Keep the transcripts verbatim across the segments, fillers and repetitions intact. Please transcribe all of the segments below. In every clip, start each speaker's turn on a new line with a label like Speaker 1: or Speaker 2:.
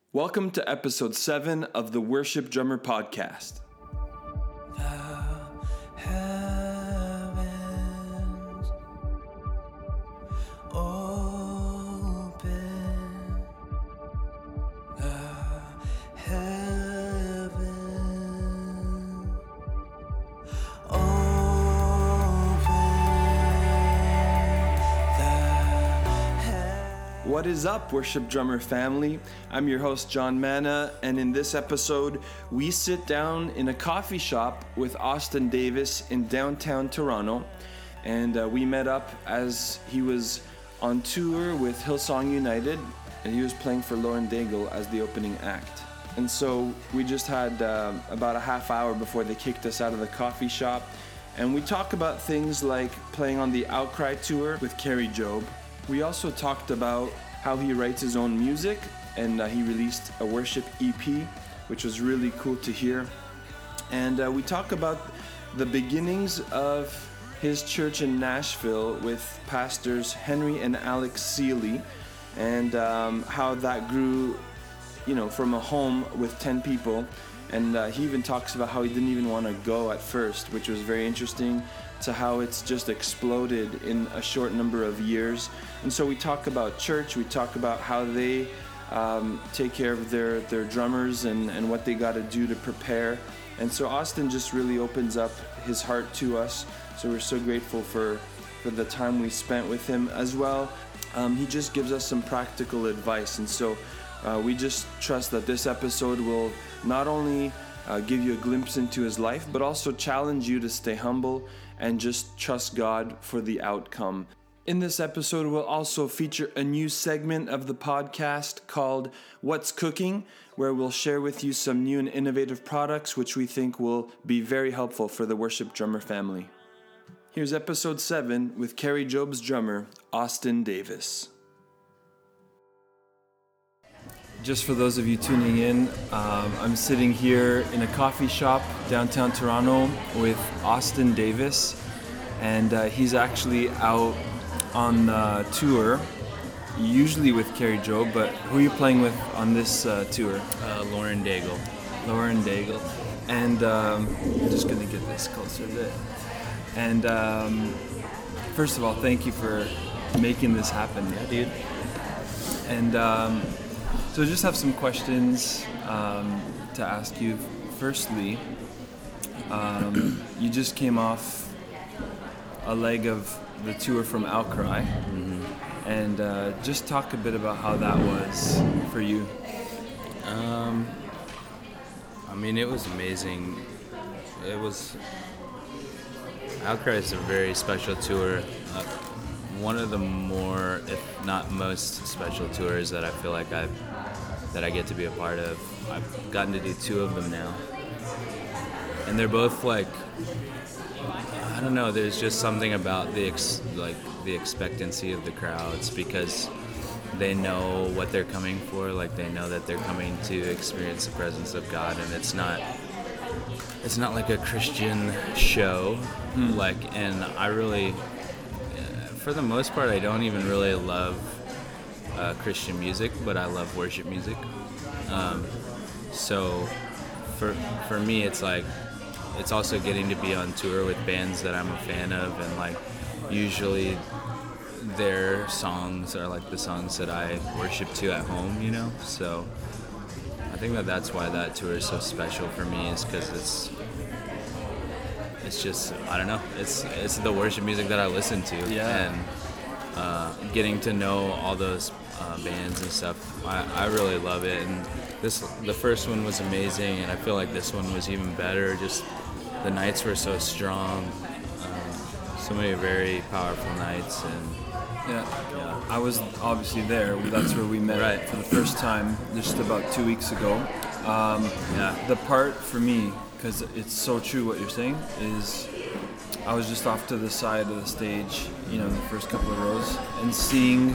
Speaker 1: Welcome to episode seven of the Worship Drummer Podcast.
Speaker 2: The heavens open, the heavens open, the heavens.
Speaker 1: What is up, Worship Drummer family? I'm your host, John Manna, and in this episode, we sit down in a coffee shop with Austin Davis in downtown Toronto, and uh, we met up as he was on tour with Hillsong United, and he was playing for Lauren Daigle as the opening act. And so we just had uh, about a half hour before they kicked us out of the coffee shop, and we talk about things like playing on the Outcry tour with Carrie Job. We also talked about how he writes his own music, and uh, he released a worship E P, which was really cool to hear. And uh, we talk about the beginnings of his church in Nashville with pastors Henry and Alex Seeley, and um, how that grew, you know, from a home with ten people. And uh, he even talks about how he didn't even want to go at first, which was very interesting, to how it's just exploded in a short number of years. And so we talk about church, we talk about how they um, take care of their, their drummers and, and what they got to do to prepare. And so Austin just really opens up his heart to us. So we're so grateful for, for the time we spent with him as well. Um, he just gives us some practical advice. And so uh, we just trust that this episode will not only Uh, give you a glimpse into his life, but also challenge you to stay humble and just trust God for the outcome. In this episode, we'll also feature a new segment of the podcast called What's Cooking, where we'll share with you some new and innovative products which we think will be very helpful for the Worship Drummer family. Here's episode seven with Carrie Job's drummer, Austin Davis. Just for those of you tuning in, um, I'm sitting here in a coffee shop downtown Toronto with Austin Davis, and uh, he's actually out on uh, tour, usually with Carrie Job, but who are you playing with on this uh, tour?
Speaker 3: Uh, Lauren Daigle.
Speaker 1: Lauren Daigle. And um, I'm just going to get this closer a bit. And um, first of all, thank you for making this happen.
Speaker 3: Yeah, dude.
Speaker 1: And um, so I just have some questions um, to ask you. Firstly, um, you just came off a leg of the tour from Outcry,
Speaker 3: Mm-hmm.
Speaker 1: and uh, just talk a bit about how that was for you.
Speaker 3: Um, I mean, it was amazing. It was... Outcry is a very special tour. Uh, one of the more, if not most, special tours that I feel like I've that I get to be a part of. I've gotten to do two of them now, and they're both like, I don't know. There's just something about the ex, like the expectancy of the crowds, because they know what they're coming for. Like, they know that they're coming to experience the presence of God, and it's not it's not like a Christian show. Hmm. Like, and I really, for the most part, I don't even really love Uh, Christian music, but I love worship music. Um, so for for me, it's like, it's also getting to be on tour with bands that I'm a fan of, and like usually their songs are like the songs that I worship to at home, you know. So I think that that's why that tour is so special for me, is because it's it's just, I don't know, it's it's the worship music that I listen to.
Speaker 1: Yeah.
Speaker 3: And uh, getting to know all those uh, bands and stuff, I, I really love it. And this, the first one was amazing, and I feel like this one was even better. Just the nights were so strong, um, so many very powerful nights, and
Speaker 1: Yeah.
Speaker 3: yeah.
Speaker 1: I was obviously there. That's where we met
Speaker 3: Right.
Speaker 1: for the first time, just about two weeks ago. Um,
Speaker 3: Yeah.
Speaker 1: The part for me, because it's so true what you're saying, is I was just off to the side of the stage, you know, in the first couple of rows, and seeing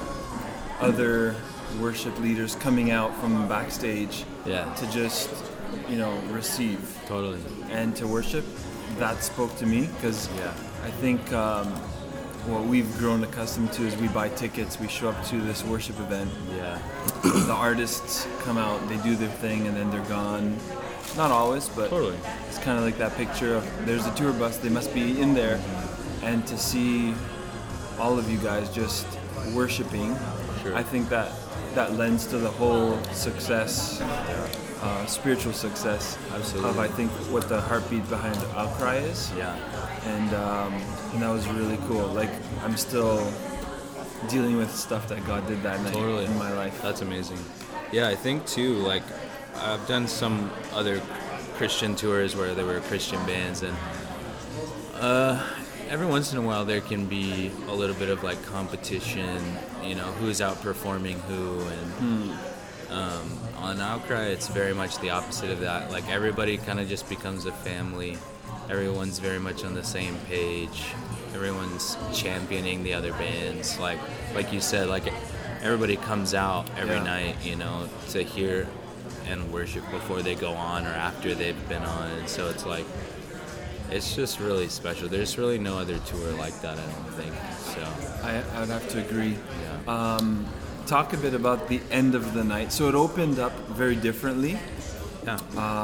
Speaker 1: other worship leaders coming out from backstage
Speaker 3: Yeah.
Speaker 1: to just, you know, receive
Speaker 3: Totally.
Speaker 1: and to worship. That spoke to me, because
Speaker 3: Yeah.
Speaker 1: I think um, what we've grown accustomed to is we buy tickets, we show up to this worship event.
Speaker 3: Yeah.
Speaker 1: The artists come out, they do their thing, and then they're gone. Not always, but
Speaker 3: Totally.
Speaker 1: it's kind of like that picture of there's a tour bus, they must be in there, and to see all of you guys just worshiping,
Speaker 3: Sure.
Speaker 1: I think that that lends to the whole success, uh, spiritual success
Speaker 3: Absolutely.
Speaker 1: of I think what the heartbeat behind Outcry is.
Speaker 3: Yeah.
Speaker 1: And um, and that was really cool. Like I'm still dealing with stuff that God did that night
Speaker 3: Totally.
Speaker 1: in my life.
Speaker 3: That's amazing. Yeah, I think too, like, I've done some other Christian tours where there were Christian bands, and uh, every once in a while there can be a little bit of like competition, you know, who's outperforming who, and um, on Outcry it's very much the opposite of that. Like everybody kind of just becomes a family. Everyone's very much on the same page. Everyone's championing the other bands. Like like you said, like everybody comes out every
Speaker 1: Yeah.
Speaker 3: night, you know, to hear and worship before they go on or after they've been on. And so it's like, it's just really special. There's really no other tour like that, I don't think. So,
Speaker 1: I, I would have to agree.
Speaker 3: yeah.
Speaker 1: Um, talk a bit about the end of the night. So it opened up very differently.
Speaker 3: yeah.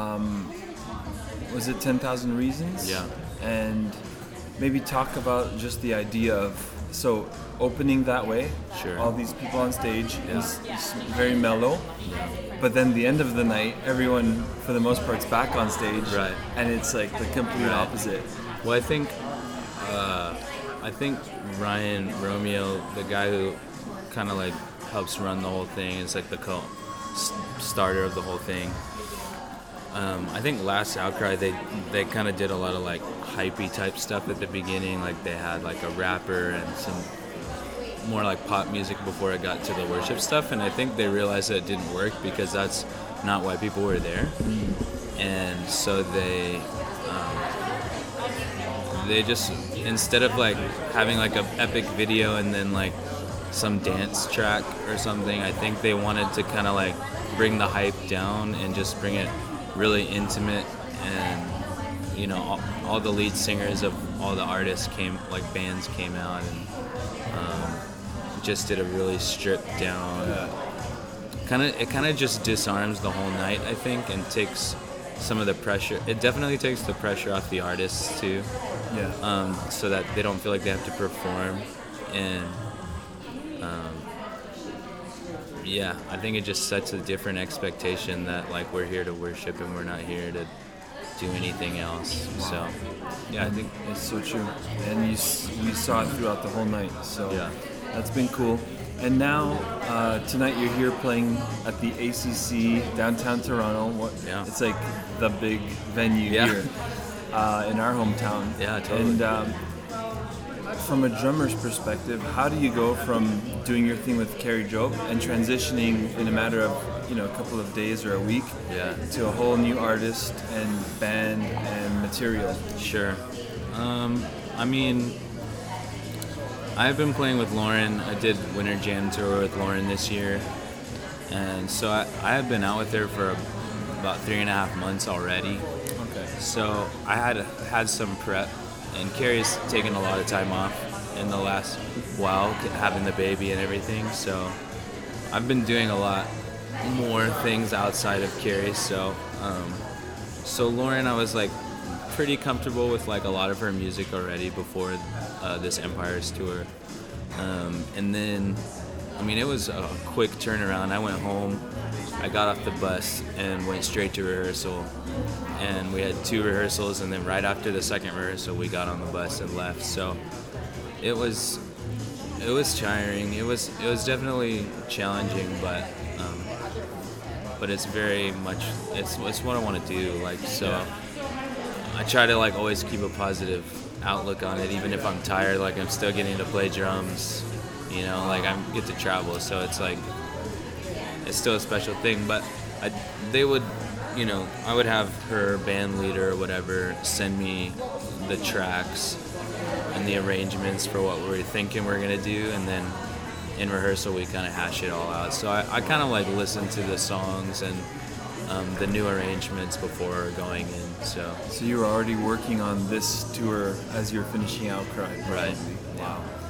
Speaker 1: Was it ten thousand Reasons?
Speaker 3: Yeah.
Speaker 1: And maybe talk about just the idea of, so opening that way,
Speaker 3: Sure.
Speaker 1: all these people on stage,
Speaker 3: Yeah.
Speaker 1: is, is very mellow.
Speaker 3: Yeah.
Speaker 1: But then the end of the night, everyone, for the most part, is back on stage.
Speaker 3: Right.
Speaker 1: And it's like the complete
Speaker 3: Right.
Speaker 1: opposite.
Speaker 3: Well, I think, uh, I think Ryan Romeo, the guy who kind of like helps run the whole thing, is like the co s- starter of the whole thing. Um, I think last Outcry they they kind of did a lot of like hypey type stuff at the beginning. Like they had like a rapper and some more like pop music before it got to the worship stuff. And I think they realized that it didn't work because that's not why people were there. And so they um, they just, instead of like having like a epic video and then like some dance track or something, I think they wanted to kind of like bring the hype down and just bring it really intimate. And you know, all, all the lead singers of all the artists came, like bands came out, and um, just did a really stripped down kind of, it kind of just disarms the whole night, I think, and takes some of the pressure. It definitely takes the pressure off the artists too,
Speaker 1: Yeah.
Speaker 3: um, so that they don't feel like they have to perform. And um, yeah, I think it just sets a different expectation that like we're here to worship and we're not here to do anything else. So yeah, I think
Speaker 1: It's so true, and you s- we saw it throughout the whole night. So
Speaker 3: Yeah.
Speaker 1: that's been cool. And now uh, tonight you're here playing at the A C C downtown Toronto. What?
Speaker 3: Yeah.
Speaker 1: It's like the big venue
Speaker 3: Yeah.
Speaker 1: here uh, in our hometown.
Speaker 3: Yeah, totally.
Speaker 1: And um, from a drummer's perspective, how do you go from doing your thing with Carrie Job and transitioning in a matter of you know a couple of days or a week
Speaker 3: yeah.
Speaker 1: to a whole new artist and band and material?
Speaker 3: Sure. Um, I mean, I've been playing with Lauren. I did Winter Jam Tour with Lauren this year. And so I, I have been out with her for about three and a half months already.
Speaker 1: Okay.
Speaker 3: So I had had some prep, and Carrie's taken a lot of time off in the last while, having the baby and everything. So I've been doing a lot more things outside of Carrie. So, um, so Lauren, I was like pretty comfortable with like a lot of her music already before uh, this Empires tour. Um, and then, I mean, it was a quick turnaround. I went home, I got off the bus and went straight to rehearsal. And we had two rehearsals, and then right after the second rehearsal, we got on the bus and left. So it was, it was tiring. It was, it was definitely challenging, but, um, but it's very much, it's, it's what I want to do. Like, so I try to like always keep a positive outlook on it, even if I'm tired. Like I'm still getting to play drums, you know, like I get to travel. So it's like, it's still a special thing. But I, they would, you know, I would have her band leader or whatever send me the tracks and the arrangements for what we were thinking we we're gonna do, and then in rehearsal we kind of hash it all out. So I, I kind of like listen to the songs and um, the new arrangements before going in. So
Speaker 1: So you were already working on this tour as you're finishing Outcry.
Speaker 3: Right.
Speaker 1: Wow.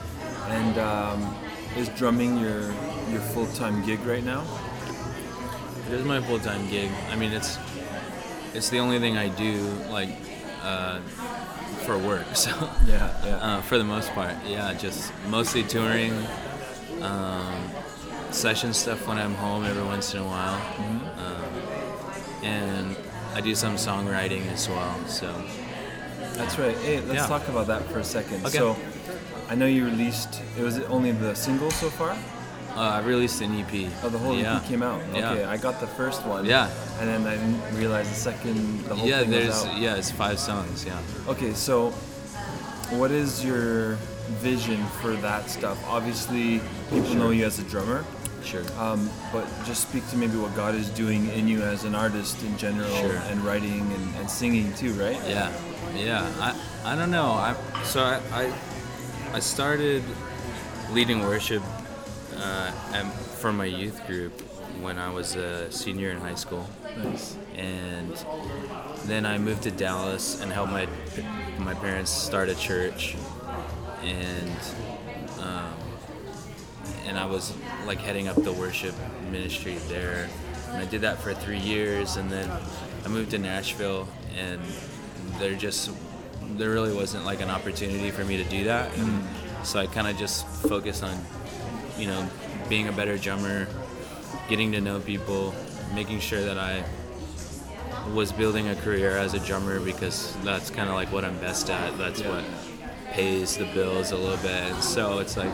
Speaker 1: And um, is drumming your your full-time gig right now?
Speaker 3: It is my full-time gig. I mean, it's it's the only thing I do, like, uh, for work. So,
Speaker 1: Yeah, yeah.
Speaker 3: uh, for the most part, yeah, just mostly touring, um, session stuff when I'm home every once in a while, um, and I do some songwriting as well. So,
Speaker 1: That's right. Hey, let's
Speaker 3: Yeah.
Speaker 1: talk about that for a second.
Speaker 3: Okay.
Speaker 1: So, I know you released. It was only the single so far.
Speaker 3: uh, I released an E P.
Speaker 1: Oh, the whole
Speaker 3: yeah.
Speaker 1: E P came out.
Speaker 3: Yeah.
Speaker 1: Okay, I got the first one.
Speaker 3: Yeah.
Speaker 1: And then I didn't realize the second. The whole
Speaker 3: Yeah,
Speaker 1: thing was
Speaker 3: there's
Speaker 1: out.
Speaker 3: yeah, it's five songs. Yeah.
Speaker 1: Okay, so what is your vision for that stuff? Obviously, people know you as a drummer,
Speaker 3: Sure.
Speaker 1: um, but just speak to maybe what God is doing in you as an artist in general,
Speaker 3: Sure.
Speaker 1: and writing and, and singing too, right?
Speaker 3: Yeah, yeah. I I don't know. I so I I, I started leading worship uh, at, for my youth group when I was a senior in high school,
Speaker 1: Nice.
Speaker 3: and then I moved to Dallas and helped my my parents start a church, and um, and I was like heading up the worship ministry there, and I did that for three years, and then I moved to Nashville, and there just there really wasn't like an opportunity for me to do that, and so I kind of just focused on, you know, being a better drummer, getting to know people, making sure that I was building a career as a drummer, because that's kind of like what I'm best at. That's
Speaker 1: Yeah.
Speaker 3: what pays the bills a little bit. And so it's like,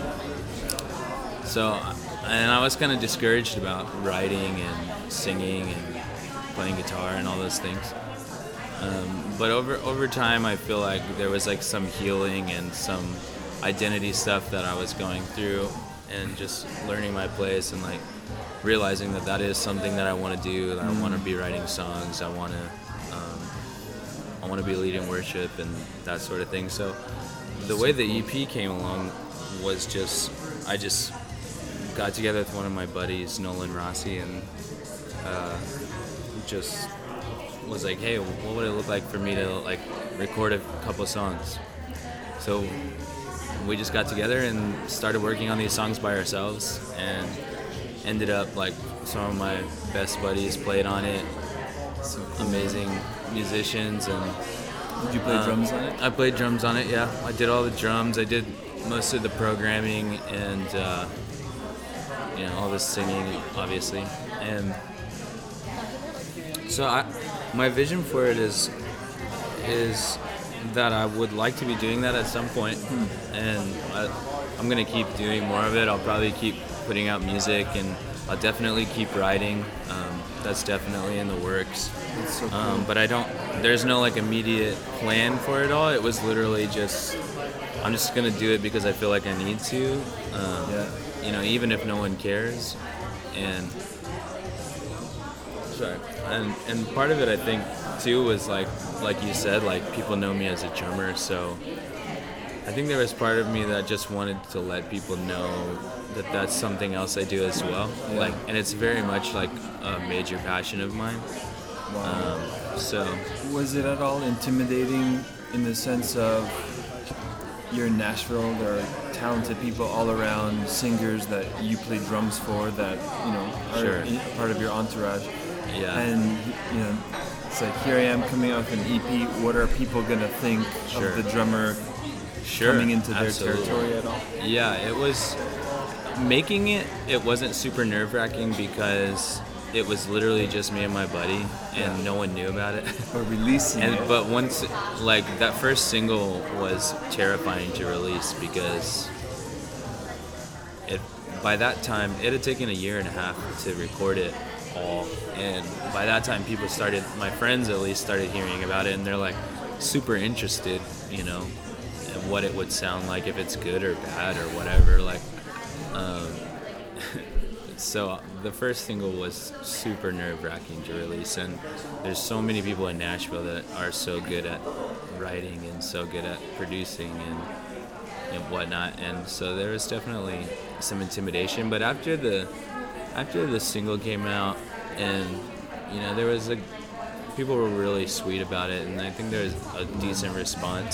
Speaker 3: so, and I was kind of discouraged about writing and singing and playing guitar and all those things. Um, but over over time, I feel like there was like some healing and some identity stuff that I was going through, and just learning my place and like realizing that that is something that I want to do. That I want to be writing songs. I want to um, I want to be leading worship and that sort of thing. So the way the E P came along was just I just got together with one of my buddies, Nolan Rossi, and uh, just was like, hey, what would it look like for me to like record a couple songs? So we just got together and started working on these songs by ourselves, and ended up like some of my best buddies played on it.
Speaker 1: So cool.
Speaker 3: Amazing musicians, and
Speaker 1: Did you play
Speaker 3: um,
Speaker 1: drums on it?
Speaker 3: I played drums on it. Yeah, I did all the drums. I did most of the programming and uh, you know, all the singing, obviously. And so I, my vision for it is is that I would like to be doing that at some point, and I, I'm gonna keep doing more of it. I'll probably keep putting out music, and I'll definitely keep writing. Um, that's definitely in the works.
Speaker 1: It's so cool.
Speaker 3: Um, but I don't. There's no like immediate plan for it all. It was literally just I'm just gonna do it because I feel like I need to. Um,
Speaker 1: Yeah.
Speaker 3: You know, even if no one cares, and sorry, and and part of it I think too was like like you said, like people know me as a drummer, so I think there was part of me that just wanted to let people know that that's something else I do as well.
Speaker 1: Yeah.
Speaker 3: Like, and it's very much like a major passion of mine.
Speaker 1: Wow.
Speaker 3: Um, so
Speaker 1: Was it at all intimidating in the sense of you're in Nashville, there are talented people all around, singers that you play drums for that, you know, are
Speaker 3: Sure.
Speaker 1: in- part of your entourage.
Speaker 3: yeah,
Speaker 1: And, you know, it's like, here I am coming out with an E P, what are people going to think
Speaker 3: Sure.
Speaker 1: of the drummer
Speaker 3: sure,
Speaker 1: coming into their
Speaker 3: absolutely.
Speaker 1: territory at all?
Speaker 3: Yeah, it was making it. It wasn't super nerve wracking because it was literally just me and my buddy, and
Speaker 1: Yeah.
Speaker 3: no one knew about it.
Speaker 1: Or releasing
Speaker 3: And
Speaker 1: it?
Speaker 3: but once, like that first single was terrifying to release because it by that time it had taken a year and a half to record it all, and by that time people started, my friends at least started hearing about it, and they're like super interested, you know, in what it would sound like, if it's good or bad or whatever. Like, um, so the first single was super nerve-wracking to release, and there's so many people in Nashville that are so good at writing and so good at producing and and whatnot, and so there was definitely some intimidation. But after the after the single came out, and you know, there was a people were really sweet about it, and I think there was a decent response.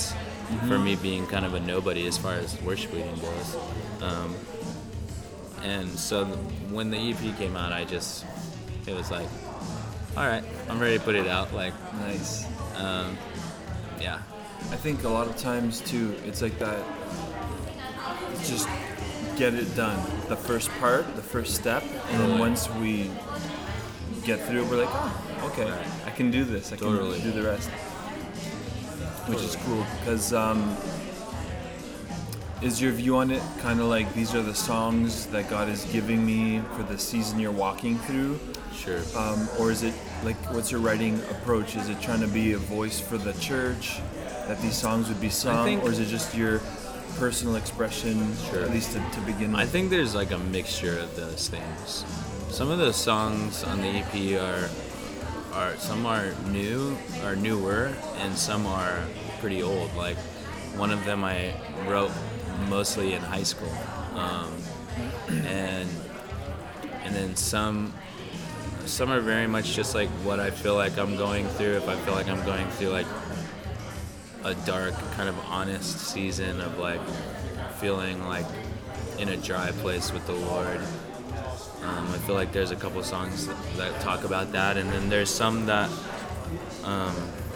Speaker 3: for me being kind of a nobody as far as worship leading goes. Um, and so th- when the E P came out, I just, it was like, all right, I'm ready to put it out. Like,
Speaker 1: Nice.
Speaker 3: um, yeah,
Speaker 1: I think a lot of times too, it's like that. Just get it done. The first part, the first step, and then
Speaker 3: Totally.
Speaker 1: once we get through, we're like, oh, okay,
Speaker 3: Right.
Speaker 1: I can do this. I
Speaker 3: Totally.
Speaker 1: can do the rest, which is cool. Because um, is your view on it kind of like these are the songs that God is giving me for the season you're walking through?
Speaker 3: sure.
Speaker 1: Um, or is it like, what's your writing approach? Is it trying to be a voice for the church, that these songs would be sung,
Speaker 3: think-
Speaker 1: or is it just your personal expression,
Speaker 3: Sure.
Speaker 1: at least to, to begin with?
Speaker 3: I think there's like a mixture of those things. Some of those songs on the E P are, are some are new, are newer, and some are pretty old. Like one of them I wrote mostly in high school, um, and and then some some are very much just like what I feel like I'm going through. If I feel like I'm going through like a dark, kind of honest season of like feeling like in a dry place with the Lord. Um, I feel like there's a couple songs that, that talk about that, and then there's some that um,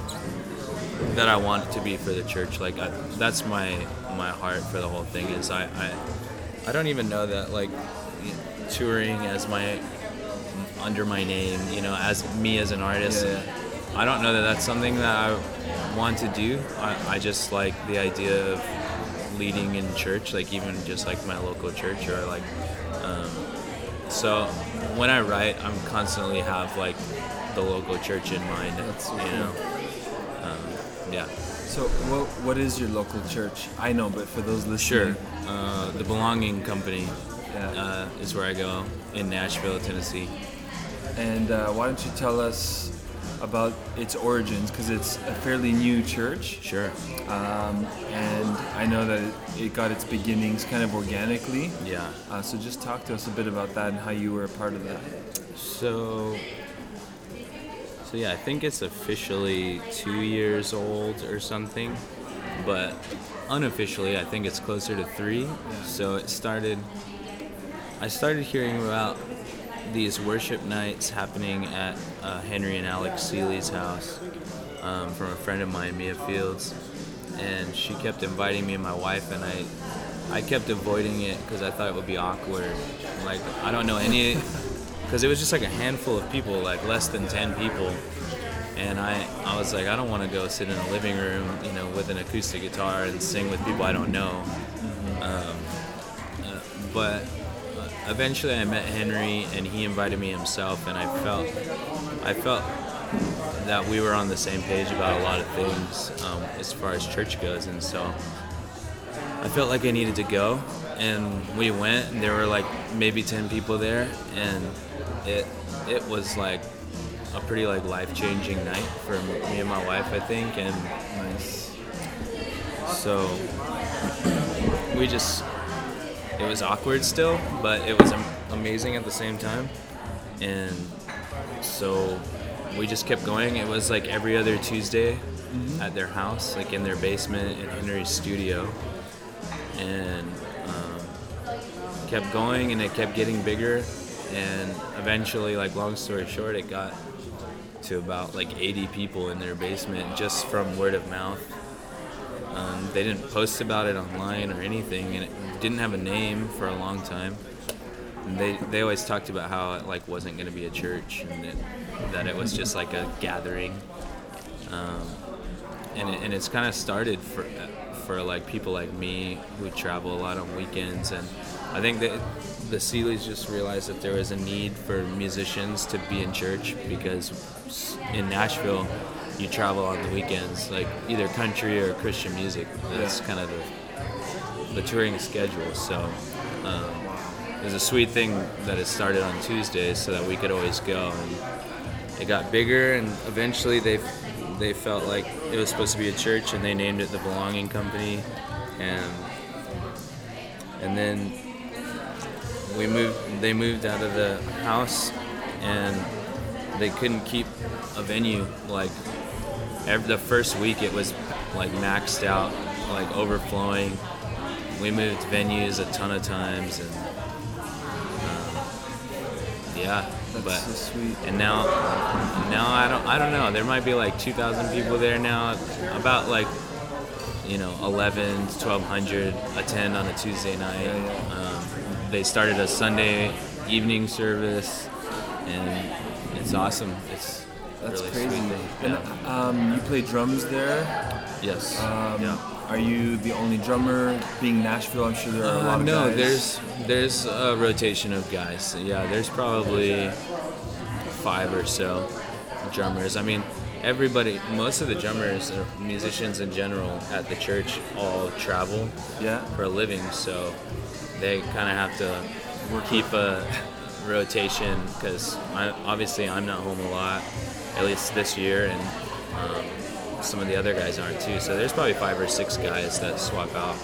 Speaker 3: that I want to be for the church. Like I, that's my my heart for the whole thing. Is I, I I don't even know that like touring as my under my name, you know, as me as an artist.
Speaker 1: Yeah.
Speaker 3: I don't know that that's something that I want to do. I, I just like the idea of leading in church, like even just like my local church, or like um, so when I write, I'm constantly have like the local church in mind.
Speaker 1: That's so
Speaker 3: you
Speaker 1: cool.
Speaker 3: know, um, yeah,
Speaker 1: So, what what is your local church? I know, but for those
Speaker 3: sure.
Speaker 1: listening,
Speaker 3: Uh, the Belonging Company
Speaker 1: yeah.
Speaker 3: uh, is where I go in Nashville, Tennessee.
Speaker 1: And uh, why don't you tell us about its origins? Because it's a fairly new church,
Speaker 3: Sure.
Speaker 1: um, and I know that it, it got its beginnings kind of organically.
Speaker 3: Yeah.
Speaker 1: Uh, so, just talk to us a bit about that and how you were a part of that.
Speaker 3: So, so yeah, I think it's officially two years old or something, but unofficially, I think it's closer to three. So it started. I started hearing about these worship nights happening at uh, Henry and Alex Seeley's house um, from a friend of mine, Mia Fields, and she kept inviting me and my wife, and I. I kept avoiding it because I thought it would be awkward. Like, I don't know any, because it was just like a handful of people, like less than ten people. And I, I was like, I don't want to go sit in a living room, you know, with an acoustic guitar and sing with people I don't know. Um, uh, but uh, eventually I met Henry, and he invited me himself, and I felt, I felt that we were on the same page about a lot of things um, as far as church goes, and so I felt like I needed to go, and we went, and there were like maybe ten people there, and it it was like a pretty like life-changing night for me and my wife, I think, and
Speaker 1: Nice.
Speaker 3: so we just, it was awkward still, but it was am- amazing at the same time, and so we just kept going. It was like every other Tuesday at their house, like in their basement in Henry's studio, and um, kept going, and it kept getting bigger, and eventually, like long story short, it got to about like eighty people in their basement just from word of mouth. Um, they didn't post about it online or anything, and it didn't have a name for a long time. And they they always talked about how it like wasn't going to be a church, and it, that it was just like a gathering. Um, and it, and it's kind of started for for like people like me who travel a lot on weekends, and I think that the Seeleys just realized that there was a need for musicians to be in church, because in Nashville you travel on the weekends, like either country or Christian music. That's kind of the the touring schedule. So um, it was a sweet thing that it started on Tuesdays so that we could always go, and it got bigger, and eventually they they felt like it was supposed to be a church, and they named it the Belonging Company, and and then we moved they moved out of the house, and they couldn't keep a venue. Like every, the first week it was like maxed out, like overflowing. We moved venues a ton of times, and um, yeah,
Speaker 1: That's
Speaker 3: but
Speaker 1: so sweet.
Speaker 3: and now now I don't I don't know. There might be like two thousand people there now. About like you know eleven to twelve hundred attend on a Tuesday night.
Speaker 1: Yeah, yeah.
Speaker 3: Um, they started a Sunday evening service, and it's awesome. It's
Speaker 1: That's
Speaker 3: really
Speaker 1: crazy.
Speaker 3: sweet thing.
Speaker 1: And
Speaker 3: Yeah.
Speaker 1: um, you play drums there.
Speaker 3: Yes.
Speaker 1: Um,
Speaker 3: yeah.
Speaker 1: Are you the only drummer? Being Nashville, I'm sure there are a
Speaker 3: Uh,
Speaker 1: lot of
Speaker 3: no,
Speaker 1: guys.
Speaker 3: there's there's a rotation of guys. Yeah, there's probably five or so drummers. I mean, everybody, most of the drummers, or musicians in general at the church, all travel
Speaker 1: Yeah.
Speaker 3: for a living, so they kind of have to keep a rotation because obviously I'm not home a lot, at least this year, and um, some of the other guys aren't too. So there's probably five or six guys that swap out.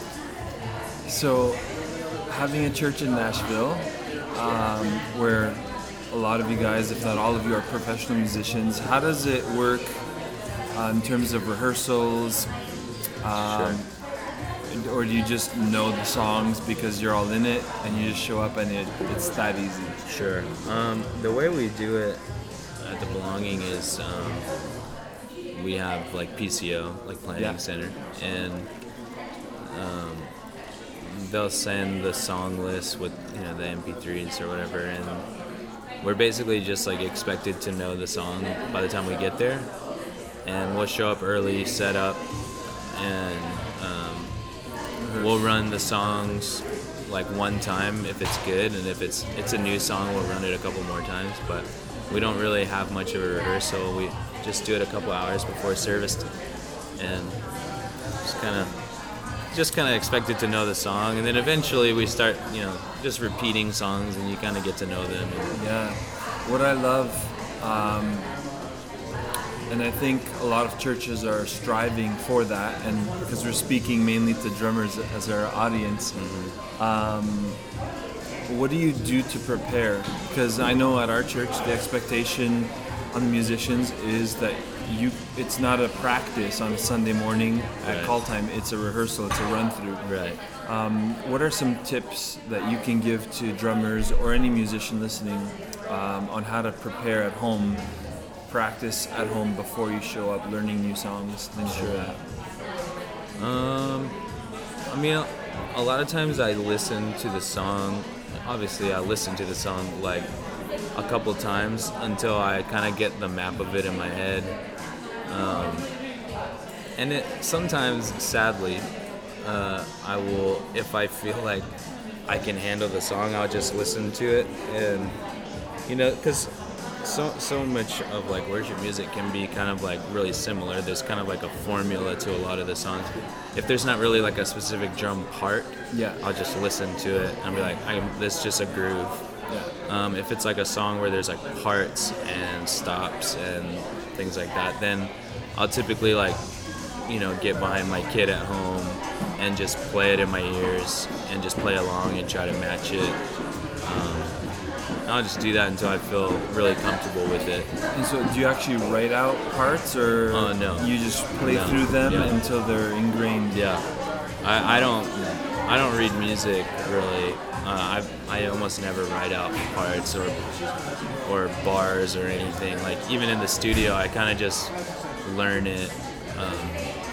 Speaker 1: So, having a church in Nashville, um, where a lot of you guys, if not all of you, are professional musicians, how does it work uh, in terms of rehearsals? Um, Or do you just know the songs because you're all in it and you just show up and it, it's that easy?
Speaker 3: Sure. Um, the way we do it at the Belonging is um, we have like P C O, like Planning
Speaker 1: Yeah.
Speaker 3: Center, and um, they'll send the song list with you know the M P threes or whatever, and we're basically just like expected to know the song by the time we get there, and we'll show up early, set up, and um, we'll run the songs like one time if it's good, and if it's it's a new song, we'll run it a couple more times. But we don't really have much of a rehearsal. We just do it a couple hours before service, and just kind of just kind of expected to know the song, and then eventually we start, you know, just repeating songs, and you kind of get to know them. And,
Speaker 1: Yeah. What I love, um, and I think a lot of churches are striving for that, and because we're speaking mainly to drummers as our audience, um, what do you do to prepare? Because I know at our church the expectation on the musicians is that you it's not a practice on a Sunday morning at
Speaker 3: Right.
Speaker 1: call time, it's a rehearsal, it's a run through.
Speaker 3: right.
Speaker 1: Um, what are some tips that you can give to drummers or any musician listening um, on how to prepare at home, practice at home before you show up, learning new songs, things like that?
Speaker 3: Um, I mean, a, a lot of times I listen to the song. Obviously, I listen to the song like a couple times until I kind of get the map of it in my head. Um, and it sometimes, sadly, uh, I will, if I feel like I can handle the song, I'll just listen to it, and you know, because so so much of like worship music can be kind of like really similar. There's kind of like a formula to a lot of the songs. If there's not really like a specific drum part,
Speaker 1: Yeah.
Speaker 3: I'll just listen to it and be like, I, this is just a groove.
Speaker 1: Yeah.
Speaker 3: Um, if it's like a song where there's like parts and stops and things like that, then I'll typically like, you know, get behind my kid at home and just play it in my ears and just play along and try to match it. Um, I'll just do that until I feel really comfortable with it.
Speaker 1: And so do you actually write out parts, or
Speaker 3: Uh, no.
Speaker 1: you just play
Speaker 3: No.
Speaker 1: through them
Speaker 3: Yeah.
Speaker 1: until they're ingrained?
Speaker 3: Yeah, I, I don't I don't read music really. Uh, I I almost never write out parts or or bars or anything. Like even in the studio, I kind of just learn it. Um,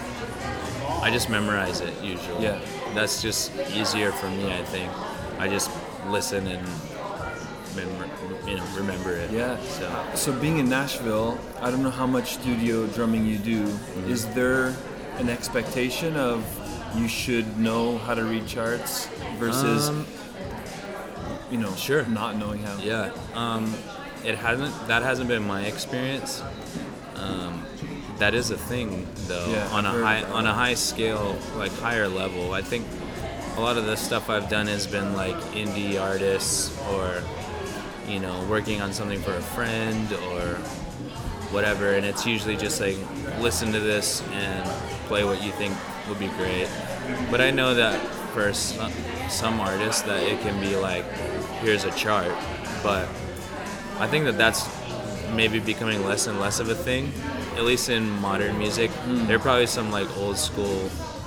Speaker 3: I just memorize it usually.
Speaker 1: Yeah.
Speaker 3: That's just easier for me, I think. I just listen and mem- you know remember it.
Speaker 1: Yeah.
Speaker 3: So
Speaker 1: So being in Nashville, I don't know how much studio drumming you do.
Speaker 3: Mm-hmm.
Speaker 1: Is there an expectation of you should know how to read charts versus,
Speaker 3: Um,
Speaker 1: you know,
Speaker 3: sure.
Speaker 1: not knowing how?
Speaker 3: Yeah, um, it hasn't. That hasn't been my experience. Um, that is a thing, though.
Speaker 1: Yeah,
Speaker 3: on a
Speaker 1: I've heard
Speaker 3: high
Speaker 1: about
Speaker 3: on a
Speaker 1: that.
Speaker 3: high scale, like higher level. I think a lot of the stuff I've done has been like indie artists, or you know, working on something for a friend or whatever. And it's usually just like, listen to this and play what you think would be great. But I know that for some, some artists that it can be like, here's a chart. But I think that that's maybe becoming less and less of a thing, at least in modern music. There are probably some like old school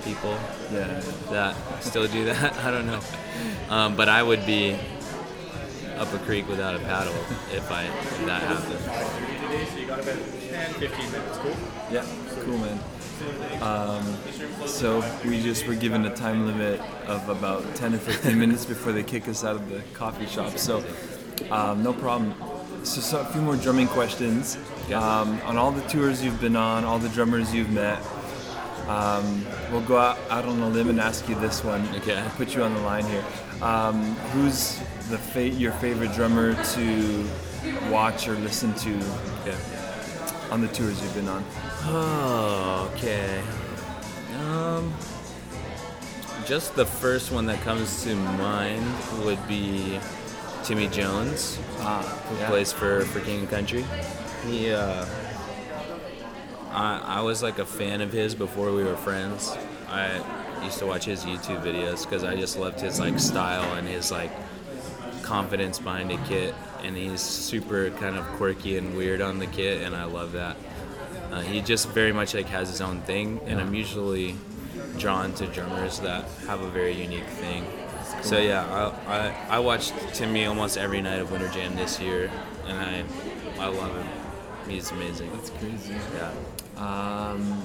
Speaker 3: people
Speaker 1: Yeah.
Speaker 3: that still do that. I don't know. Um, but I would be up a creek without a paddle if I if that happened.
Speaker 4: Today, so you got about ten, fifteen minutes. Cool?
Speaker 1: Yeah, cool, man. Um, so we just were given a time limit of about ten or fifteen minutes before they kick us out of the coffee shop. So um, no problem. So, so a few more drumming questions. Um, on all the tours you've been on, all the drummers you've met, um, we'll go out, out on a limb and ask you this one.
Speaker 3: Okay.
Speaker 1: I'll put you on the line here. Um, who's the fa- your favorite drummer to watch or listen to
Speaker 3: Okay.
Speaker 1: on the tours you've been on?
Speaker 3: Oh, okay. Um, just the first one that comes to mind would be Timmy Jones,
Speaker 1: Ah,
Speaker 3: who
Speaker 1: yeah.
Speaker 3: plays for, for King and Country. He, uh, I, I was like a fan of his before we were friends. I used to watch his YouTube videos because I just loved his like style and his like confidence behind a kit. And he's super kind of quirky and weird on the kit, and I love that. Uh, he just very much like has his own thing, and I'm usually drawn to drummers that have a very unique thing. So yeah, I, I I watched Timmy almost every night of Winter Jam this year, and I I love him. He's amazing.
Speaker 1: That's crazy.
Speaker 3: Yeah.
Speaker 1: Um,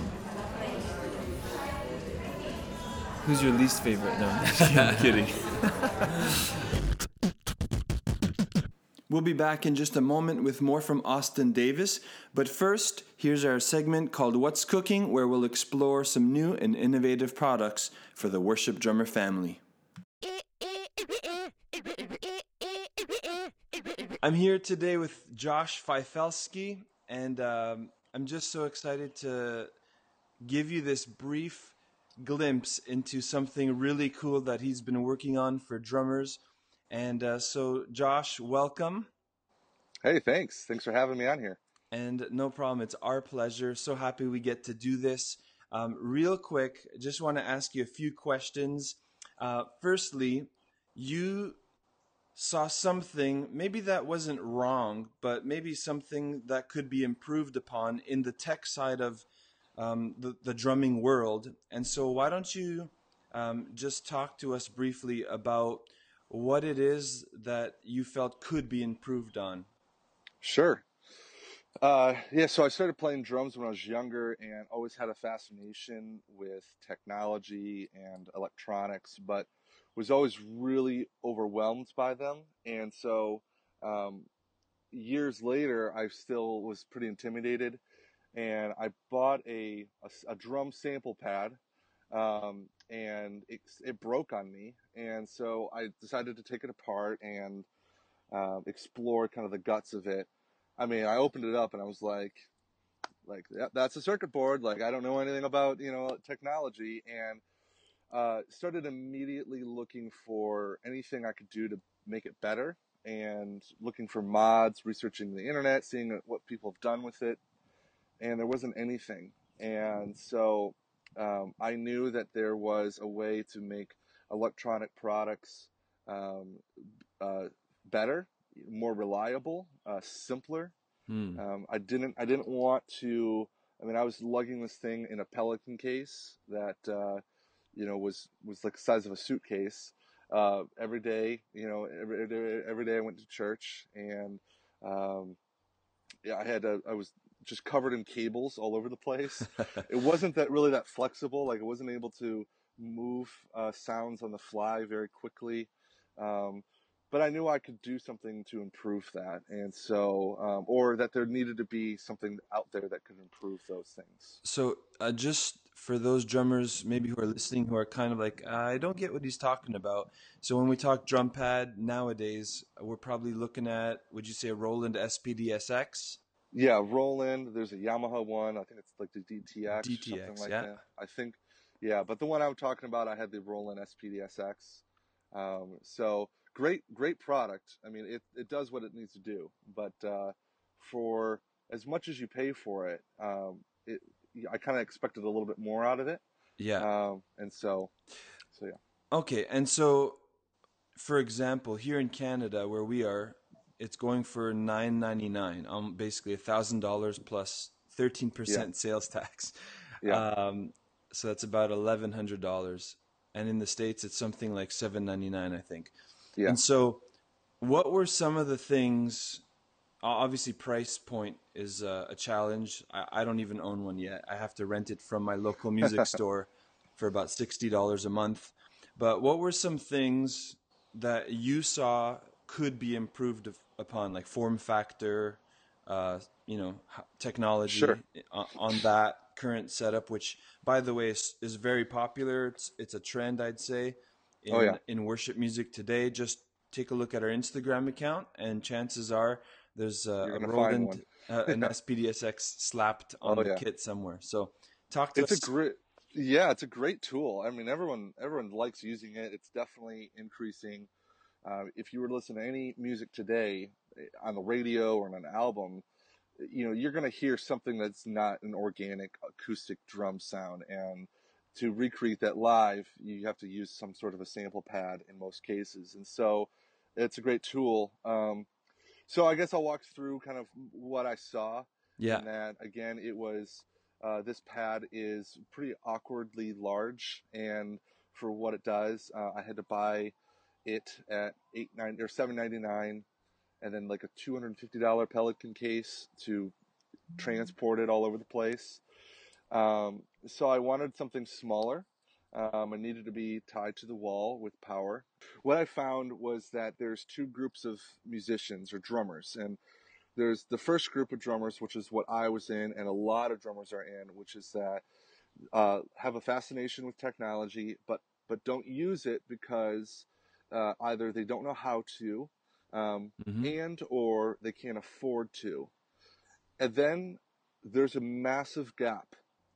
Speaker 1: who's your least favorite? No, I'm kidding. We'll be back in just a moment with more from Austin Davis. But first, here's our segment called What's Cooking, where we'll explore some new and innovative products for the Worship Drummer family. I'm here today with Josh Fifelski, and um, I'm just so excited to give you this brief glimpse into something really cool that he's been working on for drummers. And uh, so, Josh, welcome.
Speaker 5: Hey, thanks. Thanks for having me on here.
Speaker 1: And no problem. It's our pleasure. So happy we get to do this. Um, real quick, just want to ask you a few questions. Uh, firstly, you saw something, maybe that wasn't wrong, but maybe something that could be improved upon in the tech side of um, the, the drumming world. And so why don't you um, just talk to us briefly about what it is that you felt could be improved on?
Speaker 5: Sure. Uh, yeah, so I started playing drums when I was younger and always had a fascination with technology and electronics, but was always really overwhelmed by them. And so um, years later, I still was pretty intimidated, and I bought a, a, a drum sample pad, um, and it, it broke on me. And so I decided to take it apart and um, explore kind of the guts of it. I mean, I opened it up and I was like, like yeah, that's a circuit board. Like, I don't know anything about, you know, technology, and uh, started immediately looking for anything I could do to make it better, and looking for mods, researching the internet, seeing what people have done with it, and there wasn't anything. And so um, I knew that there was a way to make electronic products um, uh, better, more reliable, uh, simpler.
Speaker 1: Hmm.
Speaker 5: Um, I didn't I didn't want to. I mean, I was lugging this thing in a Pelican case that uh, you know was was like the size of a suitcase uh, every day. You know, every every every day I went to church, and um, yeah, I had a, I was just covered in cables all over the place. It wasn't that really that flexible. Like, I wasn't able to move uh, sounds on the fly very quickly. Um, but I knew I could do something to improve that. And so, um, or that there needed to be something out there that could improve those things.
Speaker 1: So uh, just for those drummers maybe who are listening who are kind of like, I don't get what he's talking about. So when we talk drum pad nowadays, we're probably looking at, would you say a Roland S P D S X?
Speaker 5: Yeah, Roland, there's a Yamaha one. I think it's like the D T X,
Speaker 1: D
Speaker 5: or
Speaker 1: T X,
Speaker 5: something like
Speaker 1: yeah.
Speaker 5: that. I think, yeah, but the one I'm talking about, I had the Roland S P D S X. Um, so great, great product. I mean, it, it does what it needs to do, but, uh, for as much as you pay for it, um, it, I kind of expected a little bit more out of it.
Speaker 1: Yeah.
Speaker 5: Um, and so, so yeah.
Speaker 1: Okay. And so, for example, here in Canada where we are, it's going for nine ninety-nine, um, basically one thousand dollars plus thirteen percent
Speaker 5: Yeah.
Speaker 1: sales tax.
Speaker 5: Yeah.
Speaker 1: Um, so that's about eleven hundred dollars, and in the States it's something like seven ninety nine, I think.
Speaker 5: Yeah.
Speaker 1: And so, what were some of the things? Obviously, price point is uh, a challenge. I, I don't even own one yet. I have to rent it from my local music store for about sixty dollars a month. But what were some things that you saw could be improved upon, like form factor, uh, you know, technology
Speaker 5: Sure.
Speaker 1: on that current setup, which, by the way, is, is very popular. It's it's a trend, I'd say, in
Speaker 5: Oh, yeah.
Speaker 1: in worship music today. Just take a look at our Instagram account, and chances are there's uh,
Speaker 5: You're
Speaker 1: a
Speaker 5: gonna find
Speaker 1: Roland,
Speaker 5: one.
Speaker 1: uh, an S P D S X slapped on
Speaker 5: Oh,
Speaker 1: the
Speaker 5: yeah.
Speaker 1: kit somewhere. So talk to
Speaker 5: It's a
Speaker 1: us.
Speaker 5: great, yeah, it's a great tool. I mean, everyone everyone likes using it. It's definitely increasing. Uh, if you were to listen to any music today eh, on the radio or on an album, you know, you're going to hear something that's not an organic acoustic drum sound. And to recreate that live, you have to use some sort of a sample pad in most cases. And so it's a great tool. Um, so I guess I'll walk through kind of what I saw.
Speaker 1: Yeah.
Speaker 5: In that, again, it was, uh, this pad is pretty awkwardly large. And for what it does, uh, I had to buy it at eight nine or seven ninety nine, and then like a two hundred fifty dollar Pelican case to transport it all over the place. Um, so I wanted something smaller. Um, I needed to be tied to the wall with power. What I found was that there's two groups of musicians or drummers, and there's the first group of drummers, which is what I was in, and a lot of drummers are in, which is that uh, have a fascination with technology, but but don't use it because uh, either they don't know how to, um,
Speaker 1: Mm-hmm.
Speaker 5: and or they can't afford to. And then there's a massive gap.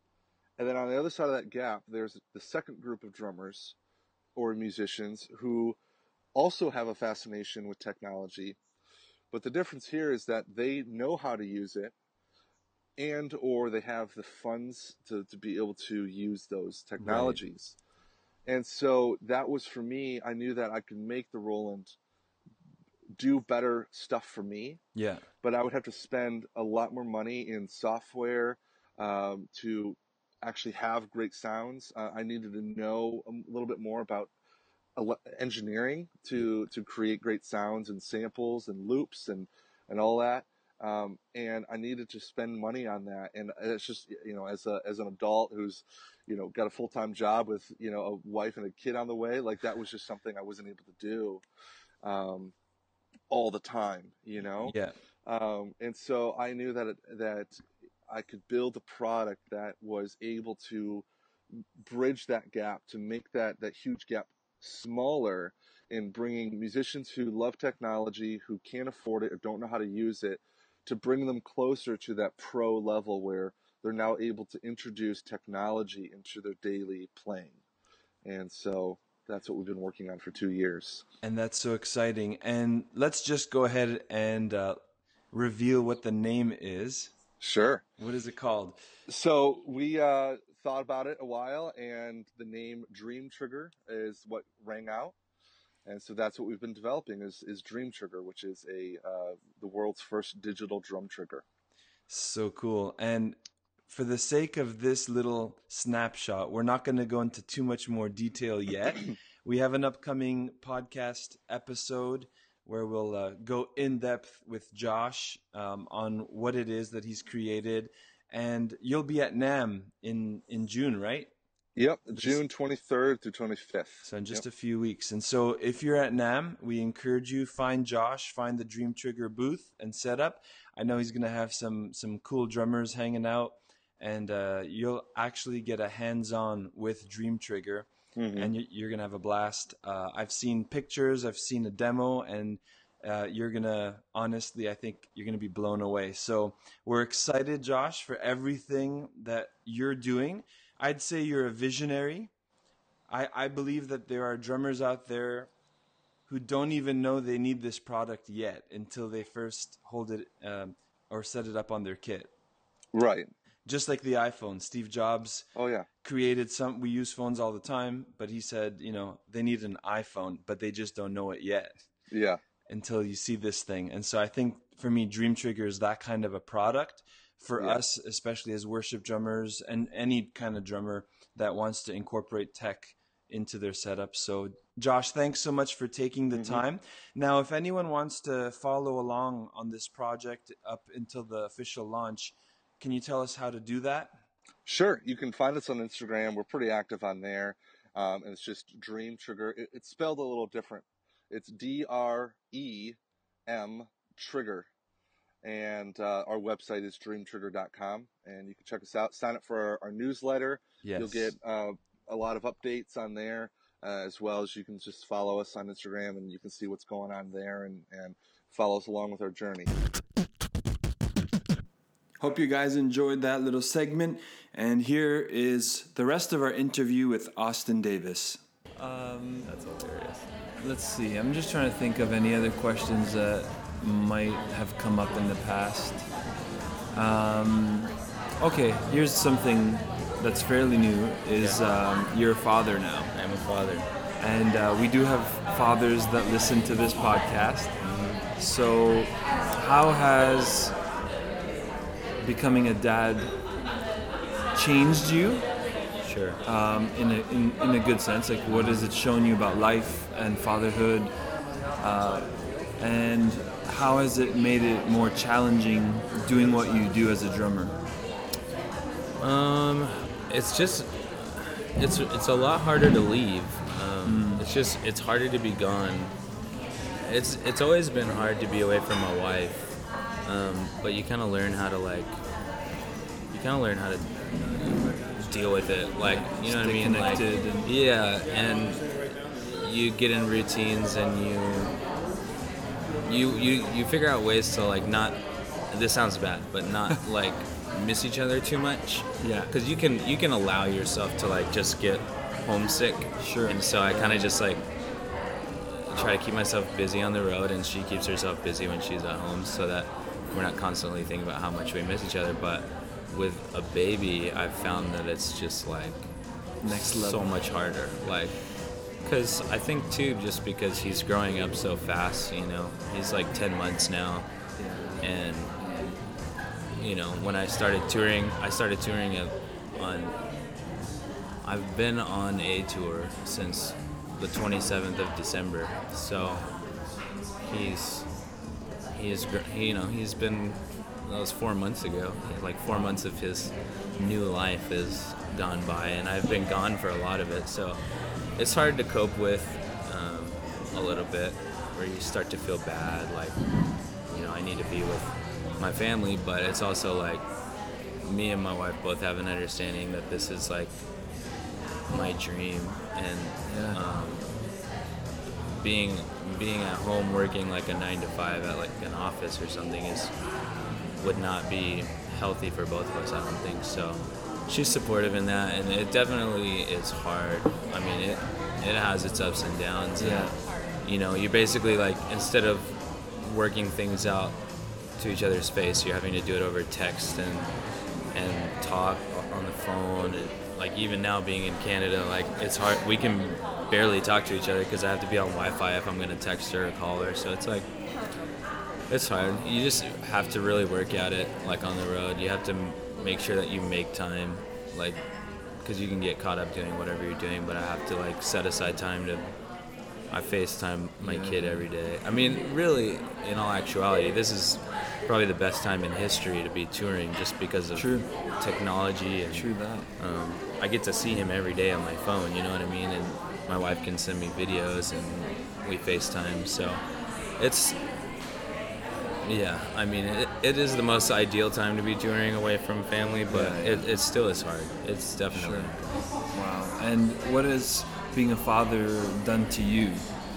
Speaker 5: And then on the other side of that gap, there's the second group of drummers or musicians who also have a fascination with technology. But the difference here is that they know how to use it, and or they have the funds to, to be able to use those technologies. Right. And so that was for me. I knew that I could make the Roland do better stuff for me.
Speaker 1: Yeah.
Speaker 5: But I would have to spend a lot more money in software um, to actually have great sounds. Uh, I needed to know a little bit more about engineering to to create great sounds and samples and loops and and all that. Um, and I needed to spend money on that. And it's just, you know, as a as an adult who's, you know, got a full time job with, you know, a wife and a kid on the way, like that was just something I wasn't able to do um, all the time, you know.
Speaker 1: Yeah.
Speaker 5: Um, and so I knew that it, that I could build a product that was able to bridge that gap, to make that that huge gap smaller, in bringing musicians who love technology, who can't afford it or don't know how to use it, to bring them closer to that pro level where they're now able to introduce technology into their daily playing. And so that's what we've been working on for two years.
Speaker 1: And that's so exciting. And let's just go ahead and uh, reveal what the name is.
Speaker 5: Sure.
Speaker 1: What is it called?
Speaker 5: So we uh, thought about it a while, and the name Dream Trigger is what rang out. And so that's what we've been developing is, is Dream Trigger, which is a uh, the world's first digital drum trigger.
Speaker 1: So cool. And for the sake of this little snapshot, we're not going to go into too much more detail yet. We have an upcoming podcast episode where we'll uh, go in depth with Josh um, on what it is that he's created. And you'll be at NAMM in, in June, right?
Speaker 5: Yep, June twenty-third through twenty-fifth.
Speaker 1: So in just
Speaker 5: yep.
Speaker 1: a few weeks. And so if you're at NAMM, we encourage you, find Josh, find the Dream Trigger booth and set up. I know he's going to have some some cool drummers hanging out, and uh, you'll actually get a hands-on with Dream Trigger, mm-hmm. and you, you're going to have a blast. Uh, I've seen pictures, I've seen a demo, and uh, you're going to, honestly, I think you're going to be blown away. So we're excited, Josh, for everything that you're doing. I'd say you're a visionary. I, I believe that there are drummers out there who don't even know they need this product yet until they first hold it um, or set it up on their kit.
Speaker 5: Right.
Speaker 1: Just like the iPhone. Steve Jobs
Speaker 5: oh, yeah.
Speaker 1: created some, we use phones all the time, but he said, you know, they need an iPhone, but they just don't know it yet.
Speaker 5: Yeah.
Speaker 1: Until you see this thing. And so I think for me, Dream Trigger is that kind of a product for
Speaker 5: Yeah.
Speaker 1: us, especially as worship drummers and any kind of drummer that wants to incorporate tech into their setup. So Josh, thanks so much for taking the
Speaker 5: Mhm.
Speaker 1: time. Now, if anyone wants to follow along on this project up until the official launch, can you tell us how to do that?
Speaker 5: Sure. You can find us on Instagram. We're pretty active on there. Um, and it's just Dream Trigger. It, it's spelled a little different. It's D R E M Trigger. And uh, our website is dream trigger dot com. And you can check us out. Sign up for our, our newsletter.
Speaker 1: Yes.
Speaker 5: You'll get uh, a lot of updates on there, uh, as well as you can just follow us on Instagram and you can see what's going on there and, and follow us along with our journey.
Speaker 1: Hope you guys enjoyed that little segment. And here is the rest of our interview with Austin Davis. Um,
Speaker 3: That's hilarious.
Speaker 1: let's see. I'm just trying to think of any other questions that might have come up in the past. Um, okay, here's something that's fairly new. Is um, you're a father now.
Speaker 3: I'm a father.
Speaker 1: And uh, we do have fathers that listen to this podcast. So how has becoming a dad changed you
Speaker 3: Sure.
Speaker 1: um, in, a, in, in a good sense? Like, what has it shown you about life and fatherhood? Uh, and how has it made it more challenging doing what you do as a drummer?
Speaker 3: Um, it's just, it's it's a lot harder to leave. Um, It's just, it's harder to be gone. It's it's always been hard to be away from my wife, um, but you kind of learn how to like, you kind of learn how to deal with it. Like, you know what I
Speaker 1: Stay
Speaker 3: mean? Like,
Speaker 1: connected and-
Speaker 3: yeah, and you get in routines and you, you you you figure out ways to like not. This sounds bad, but not like miss each other too much.
Speaker 1: Yeah.
Speaker 3: Because you can you can allow yourself to like just get homesick.
Speaker 1: Sure.
Speaker 3: And so I kind of just like try to keep myself busy on the road, and she keeps herself busy when she's at home, so that we're not constantly thinking about how much we miss each other. But with a baby, I've found that it's just like
Speaker 1: Next
Speaker 3: so
Speaker 1: level.
Speaker 3: much harder. Like, because I think too, just because he's growing up so fast, you know, he's like ten months now, and you know, when I started touring, I started touring at, on. I've been on a tour since the twenty-seventh of December, so he's he's gr- he, you know he's been that was four months ago. Like four months of his new life has gone by, and I've been gone for a lot of it. So it's hard to cope with um, a little bit, where you start to feel bad, like, you know, I need to be with my family, but it's also like me and my wife both have an understanding that this is like my dream, and
Speaker 1: Yeah.
Speaker 3: um, being being at home working like a nine to five at like an office or something is would not be healthy for both of us, I don't think. So she's supportive in that, and it definitely is hard. I mean, it it has its ups and downs. And,
Speaker 1: Yeah.
Speaker 3: you know, you basically like, instead of working things out to each other's face, you're having to do it over text and and talk on the phone. And like, even now being in Canada, like, it's hard. We can barely talk to each other because I have to be on Wi-Fi if I'm gonna text her or call her. So it's like, it's hard. You just have to really work at it, like on the road. You have to m- make sure that you make time, like, because you can get caught up doing whatever you're doing. But I have to like set aside time to. I FaceTime my
Speaker 1: Yeah.
Speaker 3: kid every day. I mean, really, in all actuality, this is probably the best time in history to be touring, just because of
Speaker 1: True.
Speaker 3: technology and
Speaker 1: True that.
Speaker 3: um, I get to see him every day on my phone, you know what I mean? And my wife can send me videos and we FaceTime. So it's, yeah, I mean, it, it is the most ideal time to be touring away from family, but
Speaker 1: Yeah, yeah.
Speaker 3: It, it still is hard. It's definitely.
Speaker 1: Sure. Wow. And what has being a father done to you?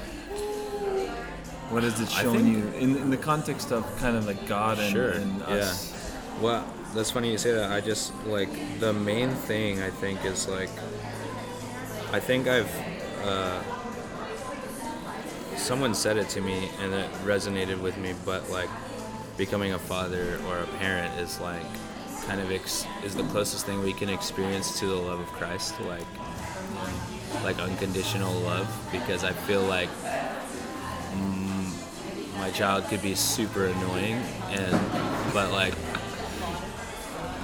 Speaker 1: What has it
Speaker 3: I
Speaker 1: shown
Speaker 3: think-
Speaker 1: you in, in the context of kind of like God and,
Speaker 3: Sure,
Speaker 1: and us?
Speaker 3: yeah. Well, that's funny you say that. I just, like, the main thing I think is, like, I think I've, uh, someone said it to me and it resonated with me, but, like, becoming a father or a parent is, like, kind of ex- is the closest thing we can experience to the love of Christ, like, like unconditional love, because I feel like my child could be super annoying, and but like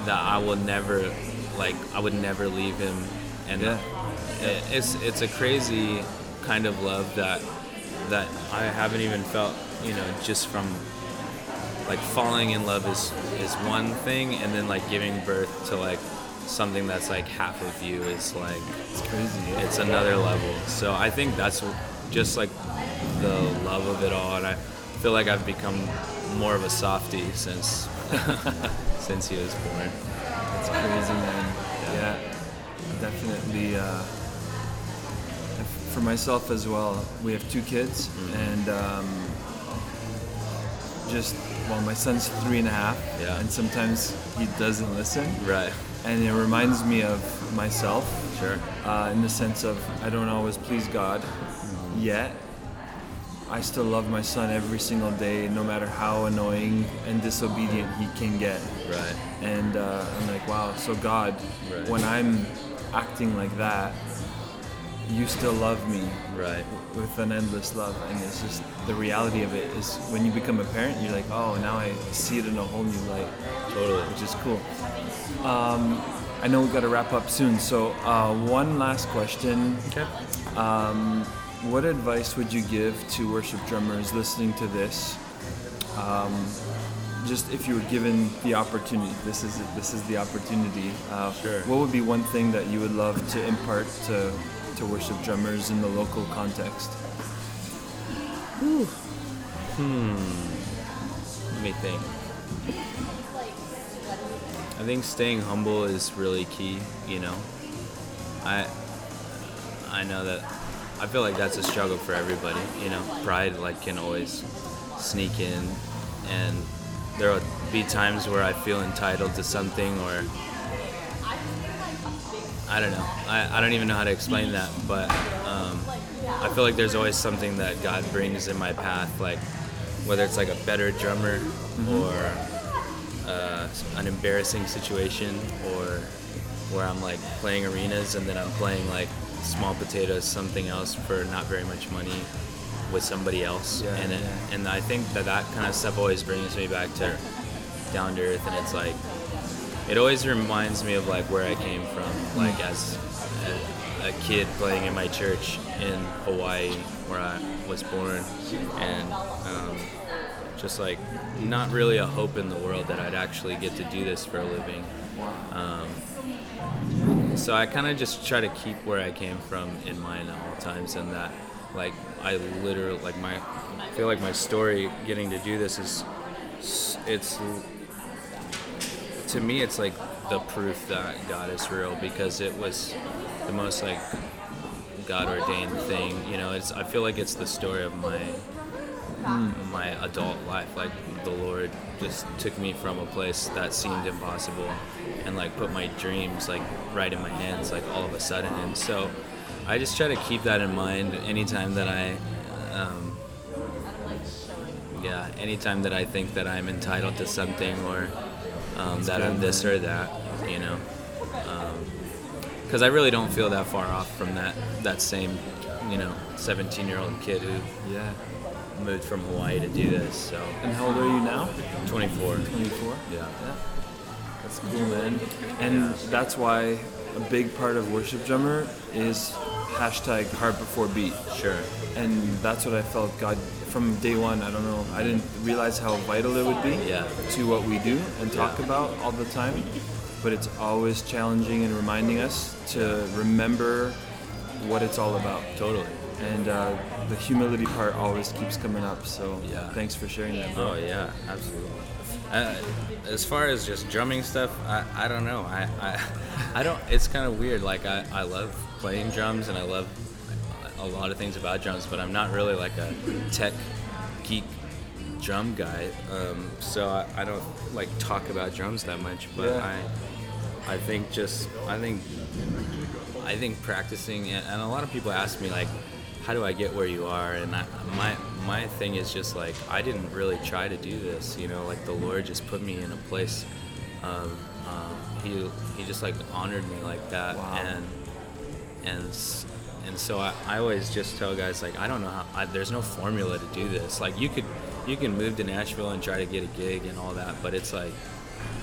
Speaker 3: that I will never, like, I would never leave him. And
Speaker 1: Yeah.
Speaker 3: it, it's it's a crazy kind of love that that I haven't even felt, you know, just from, like, falling in love is is one thing, and then, like, giving birth to, like, something that's like half of you is like,
Speaker 1: It's crazy. Yeah.
Speaker 3: it's another level. So I think that's just like the love of it all, and I feel like I've become more of a softie since since he was born.
Speaker 1: It's crazy, man. Yeah, definitely. Uh, for myself as well, we have two kids, and um, just well, my son's three and a half,
Speaker 3: Yeah.
Speaker 1: and sometimes he doesn't listen,
Speaker 3: Right.
Speaker 1: and it reminds me of myself,
Speaker 3: Sure.
Speaker 1: uh, in the sense of I don't always please God, yet I still love my son every single day, no matter how annoying and disobedient he can get.
Speaker 3: Right.
Speaker 1: And uh, I'm like, wow, so God,
Speaker 3: Right.
Speaker 1: when I'm acting like that, you still love me
Speaker 3: Right.
Speaker 1: with an endless love. And it's just the reality of it is when you become a parent, you're like, oh, now I see it in a whole new light,
Speaker 3: Totally.
Speaker 1: which is cool. Um, I know we've got to wrap up soon. So uh, one last question.
Speaker 3: Okay.
Speaker 1: What advice would you give to worship drummers listening to this? Um, just if you were given the opportunity, this is this is the opportunity. Uh,
Speaker 3: Sure.
Speaker 1: What would be one thing that you would love to impart to to worship drummers in the local context?
Speaker 3: Let me think. I think staying humble is really key, you know. I I know that I feel like that's a struggle for everybody, you know. Pride like can always sneak in, and there will be times where I feel entitled to something, or I don't know. I, I don't even know how to explain that, but um, I feel like there's always something that God brings in my path, like whether it's like a better drummer or uh, an embarrassing situation, or where I'm like playing arenas and then I'm playing like small potatoes, something else for not very much money with somebody else.
Speaker 1: Yeah,
Speaker 3: and it,
Speaker 1: yeah.
Speaker 3: and I think that that kind of stuff always brings me back to down to earth, and it's like it always reminds me of like where I came from, like as a, a kid playing in my church in Hawaii where I was born, and um, just like not really a hope in the world that I'd actually get to do this for a living. Um, so I kind of just try to keep where I came from in mind at all times, and that like I literally like my I feel like my story getting to do this is it's to me it's like the proof that God is real, because it was the most like God ordained thing, you know. It's I feel like it's the story of my my adult life. Like the Lord just took me from a place that seemed impossible and like put my dreams like right in my hands like all of a sudden. And so I just try to keep that in mind anytime that I um, yeah anytime that I think that I'm entitled to something, or um, that I'm this or that, you know, because I really don't feel that far off from that that same, you know, seventeen year old kid who
Speaker 1: Yeah.
Speaker 3: moved from Hawaii to do this. So
Speaker 1: And how old are you now?
Speaker 3: twenty-four.
Speaker 1: twenty-four?
Speaker 3: Yeah.
Speaker 1: Yeah. That's cool, man. And that's why a big part of Worship Drummer is hashtag heart before beat.
Speaker 3: Sure.
Speaker 1: And that's what I felt God from day one. I don't know. I didn't realize how vital it would be
Speaker 3: Yeah.
Speaker 1: to what we do and talk
Speaker 3: Yeah.
Speaker 1: about all the time. But it's always challenging and reminding us to remember what it's all about.
Speaker 3: Totally.
Speaker 1: And uh, the humility part always keeps coming up. So
Speaker 3: Yeah.
Speaker 1: thanks for sharing that, bro.
Speaker 3: Oh yeah, absolutely. Uh, as far as just drumming stuff, I, I don't know. I, I I don't. It's kind of weird. Like I, I love playing drums and I love a lot of things about drums, but I'm not really like a tech geek drum guy. Um, so I, I don't like talk about drums that much. But
Speaker 1: Yeah.
Speaker 3: I I think just I think I think practicing, and, and a lot of people ask me like, how do I get where you are? And I, my my thing is just like, I didn't really try to do this, you know, like the Lord just put me in a place. Um, um, he he just like honored me like that.
Speaker 1: Wow.
Speaker 3: and and s- and so I, I always just tell guys like, I don't know how. I, there's no formula to do this. Like you could you can move to Nashville and try to get a gig and all that, but it's like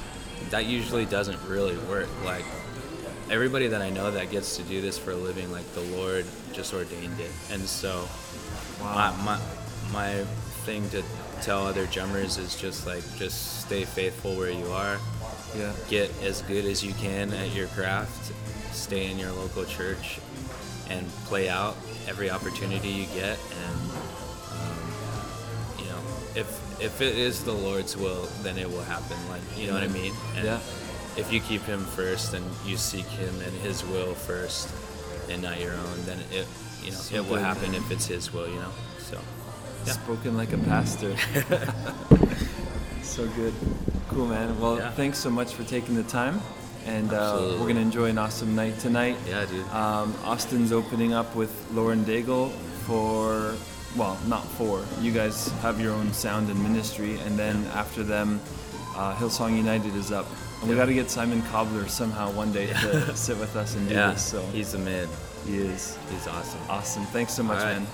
Speaker 3: that usually doesn't really work. Like, everybody that I know that gets to do this for a living, like, the Lord just ordained it. And so
Speaker 1: Wow.
Speaker 3: my, my my thing to tell other drummers is just like, just stay faithful where you are.
Speaker 1: Yeah.
Speaker 3: Get as good as you can at your craft. Stay in your local church and play out every opportunity you get. And um, you know, if if it is the Lord's will, then it will happen. Like, you know what I mean? And
Speaker 1: Yeah.
Speaker 3: if you keep Him first and you seek Him and His will first, and not your own, then it you know
Speaker 1: So
Speaker 3: it will
Speaker 1: good.
Speaker 3: happen if it's His will. You know. So yeah.
Speaker 1: Spoken like a pastor. So good. Cool, man. Well,
Speaker 3: Yeah.
Speaker 1: thanks so much for taking the time. And uh,
Speaker 3: Absolutely.
Speaker 1: we're going to enjoy an awesome night tonight.
Speaker 3: Yeah, dude.
Speaker 1: Um, Austin's opening up with Lauren Daigle for, well, not for. You guys have your own sound and ministry. And then after them, uh, Hillsong United is up. And we
Speaker 3: Yeah.
Speaker 1: got to get Simon Cobbler somehow one day to sit with us and do
Speaker 3: Yeah,
Speaker 1: this. So
Speaker 3: he's the man.
Speaker 1: he is.
Speaker 3: He's awesome.
Speaker 1: Awesome. Thanks so much,
Speaker 3: All right.
Speaker 1: man.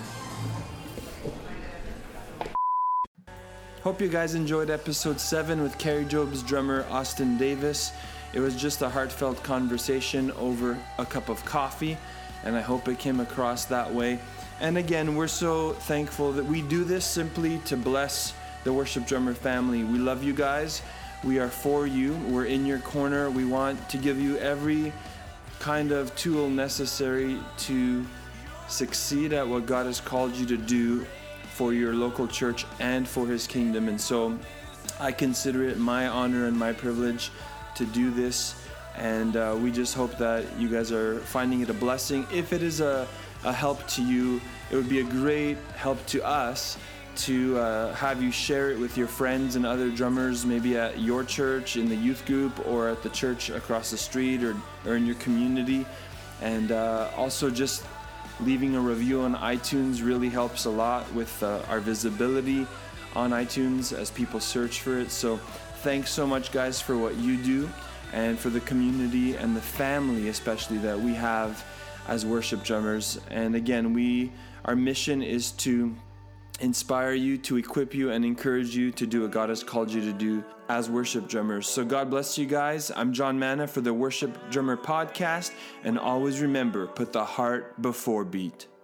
Speaker 1: Hope you guys enjoyed episode seven with Carrie Job's drummer Austin Davis. It was just a heartfelt conversation over a cup of coffee, and I hope it came across that way. And again, we're so thankful that we do this simply to bless the Worship Drummer family. We love you guys. We are for you. We're in your corner. We want to give you every kind of tool necessary to succeed at what God has called you to do for your local church and for His kingdom. And so I consider it my honor and my privilege to do this. And uh, we just hope that you guys are finding it a blessing. If it is a, a help to you, it would be a great help to us to uh, have you share it with your friends and other drummers, maybe at your church, in the youth group, or at the church across the street, or, or in your community. And uh, also just leaving a review on iTunes really helps a lot with uh, our visibility on iTunes as people search for it. So thanks so much, guys, for what you do, and for the community and the family especially that we have as worship drummers. And again, we our mission is to inspire you, to equip you, and encourage you to do what God has called you to do as worship drummers. So God bless you guys. I'm John Manna for the Worship Drummer Podcast, and always remember, put the heart before beat.